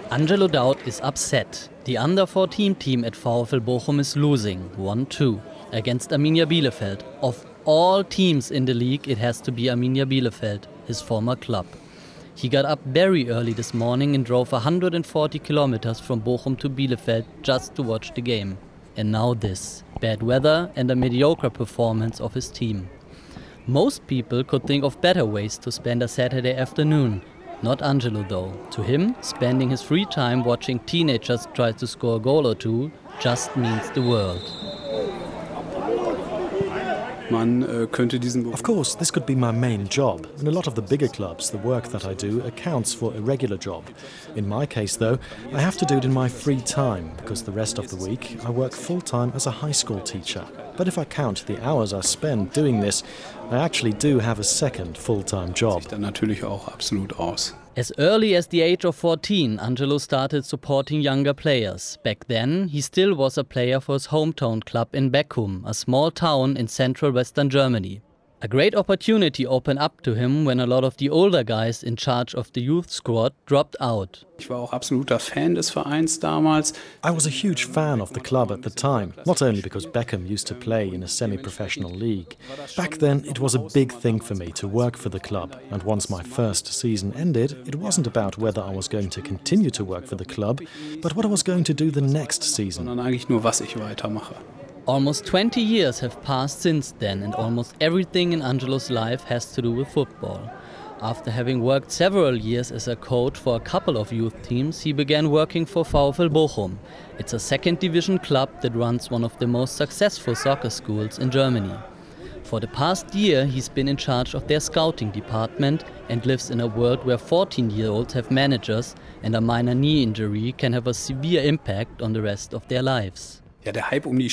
Angelo Daud is upset. The under-14 team at VfL Bochum is losing 1-2 against Arminia Bielefeld. Of all teams in the league, it has to be Arminia Bielefeld, his former club. He got up very early this morning and drove 140 kilometers from Bochum to Bielefeld just to watch the game. And now this, bad weather and a mediocre performance of his team. Most people could think of better ways to spend a Saturday afternoon. Not Angelo though. To him, spending his free time watching teenagers try to score a goal or two just means the world. Of course, this could be my main job. In a lot of the bigger clubs, the work that I do accounts for a regular job. In my case, though, I have to do it in my free time, because the rest of the week I work full-time as a high school teacher. But if I count the hours I spend doing this, I actually do have a second full-time job. As early as the age of 14, Angelo started supporting younger players. Back then, he still was a player for his hometown club in Beckum, a small town in central western Germany. A great opportunity opened up to him when a lot of the older guys in charge of the youth squad dropped out. I was a huge fan of the club at the time, not only because Beckum used to play in a semi-professional league. Back then it was a big thing for me to work for the club, and once my first season ended, it wasn't about whether I was going to continue to work for the club, but what I was going to do the next season. Almost 20 years have passed since then, and almost everything in Angelo's life has to do with football. After having worked several years as a coach for a couple of youth teams, he began working for VfL Bochum. It's a second division club that runs one of the most successful soccer schools in Germany. For the past year, he's been in charge of their scouting department and lives in a world where 14-year-olds have managers, and a minor knee injury can have a severe impact on the rest of their lives. The hype around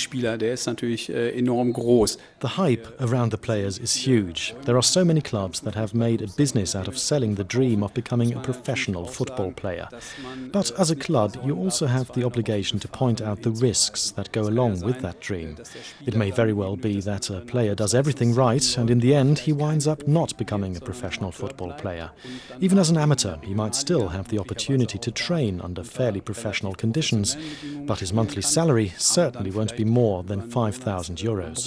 the players is huge. There are so many clubs that have made a business out of selling the dream of becoming a professional football player. But as a club, you also have the obligation to point out the risks that go along with that dream. It may very well be that a player does everything right, and in the end he winds up not becoming a professional football player. Even as an amateur, he might still have the opportunity to train under fairly professional conditions, but his monthly salary certainly won't be more than 5,000 euros.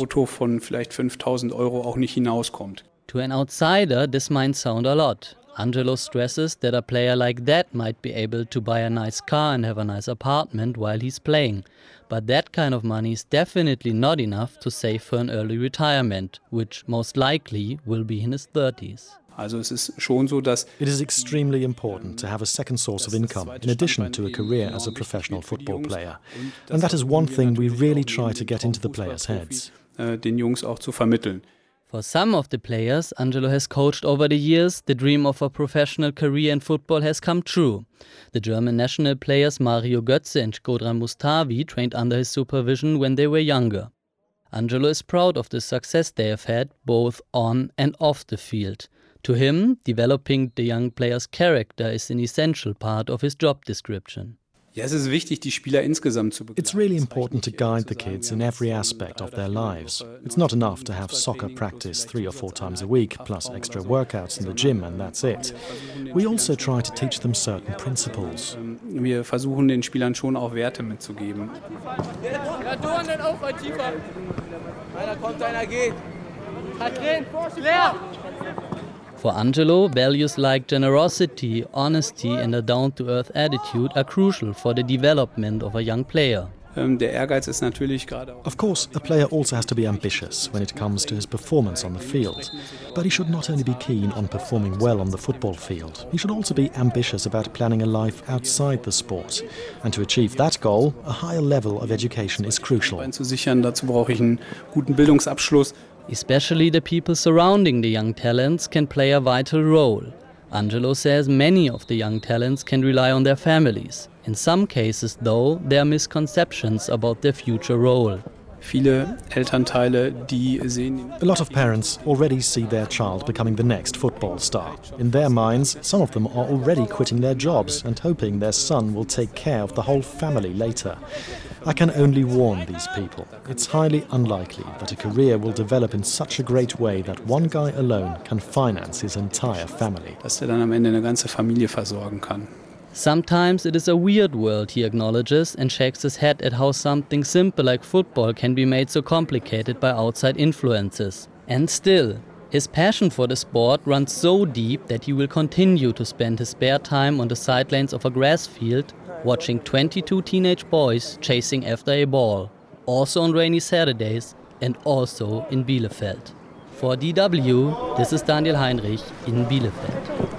To an outsider, this might sound a lot. Angelo stresses that a player like that might be able to buy a nice car and have a nice apartment while he's playing. But that kind of money is definitely not enough to save for an early retirement, which most likely will be in his 30s. It is extremely important to have a second source of income in addition to a career as a professional football player. And that is one thing we really try to get into the players' heads. For some of the players Angelo has coached over the years, the dream of a professional career in football has come true. The German national players Mario Götze and Shkodran Mustafi trained under his supervision when they were younger. Angelo is proud of the success they have had both on and off the field. To him, developing the young player's character is an essential part of his job description. It's really important to guide the kids in every aspect of their lives. It's not enough to have soccer practice 3 or 4 times a week, plus extra workouts in the gym, and that's it. We also try to teach them certain principles. For Angelo, values like generosity, honesty and a down-to-earth attitude are crucial for the development of a young player. Of course, a player also has to be ambitious when it comes to his performance on the field. But he should not only be keen on performing well on the football field, he should also be ambitious about planning a life outside the sport. And to achieve that goal, a higher level of education is crucial. Especially the people surrounding the young talents can play a vital role. Angelo says many of the young talents can rely on their families. In some cases, though, there are misconceptions about their future role. A lot of parents already see their child becoming the next football star. In their minds, some of them are already quitting their jobs and hoping their son will take care of the whole family later. I can only warn these people. It's highly unlikely that a career will develop in such a great way that one guy alone can finance his entire family. Sometimes it is a weird world, he acknowledges, and shakes his head at how something simple like football can be made so complicated by outside influences. And still, his passion for the sport runs so deep that he will continue to spend his spare time on the sidelines of a grass field watching 22 teenage boys chasing after a ball, also on rainy Saturdays and also in Bielefeld. For DW, this is Daniel Heinrich in Bielefeld.